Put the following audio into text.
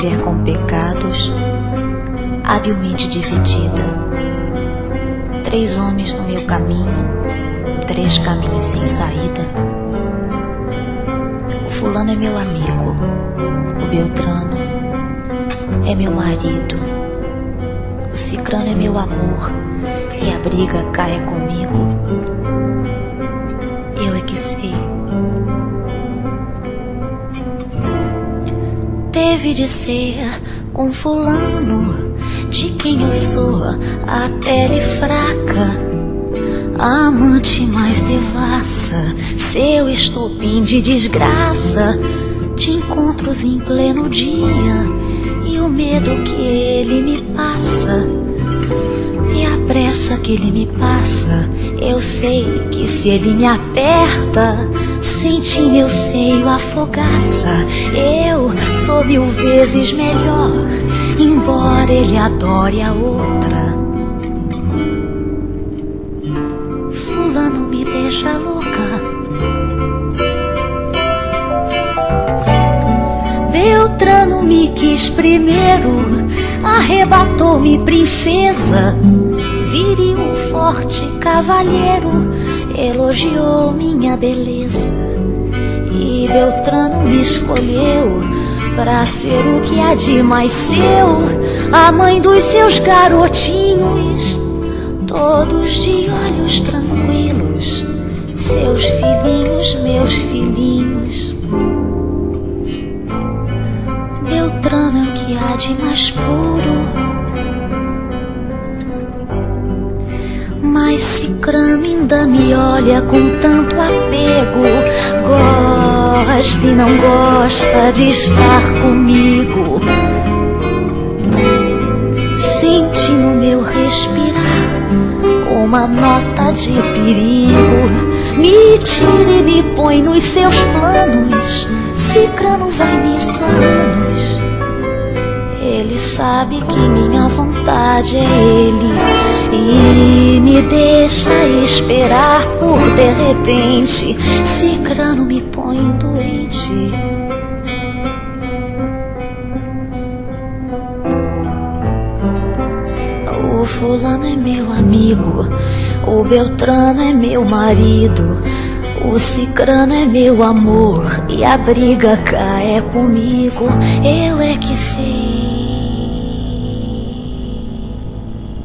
mulher com pecados, habilmente dividida. 3 homens no meu caminho, 3 caminhos sem saída. O fulano é meu amigo, o Beltrano é meu marido, o cicrano é meu amor, e a briga cai comigo. Eu é que sei. Deve de ser com fulano, de quem eu sou a pele fraca, a amante mais devassa, seu estopim de desgraça, de encontros em pleno dia, e o medo que ele me passa, e a pressa que ele me passa. Eu sei que se ele me aperta, sente em meu seio a fogaça. Eu sou 1000 vezes melhor, embora ele adore a outra. Fulano me deixa louca, Beltrano me quis primeiro, arrebatou-me princesa, viril, forte cavalheiro, elogiou minha beleza. E Beltrano me escolheu pra ser o que há de mais seu, a mãe dos seus garotinhos, todos de olhos tranquilos, seus filhinhos, meus filhinhos. Beltrano é o que há de mais puro, mas Cicrano ainda me olha com tanto apego, gosta e não gosta de estar comigo. Sente no meu respirar uma nota de perigo, me tira e me põe nos seus planos. Cicrano vai nisso há anos, ele sabe que minha vontade é ele, e me deixa esperar por de repente. Cicrano me põe doente. O fulano é meu amigo, o Beltrano é meu marido, o cicrano é meu amor, e a briga cá é comigo. Eu é que sei.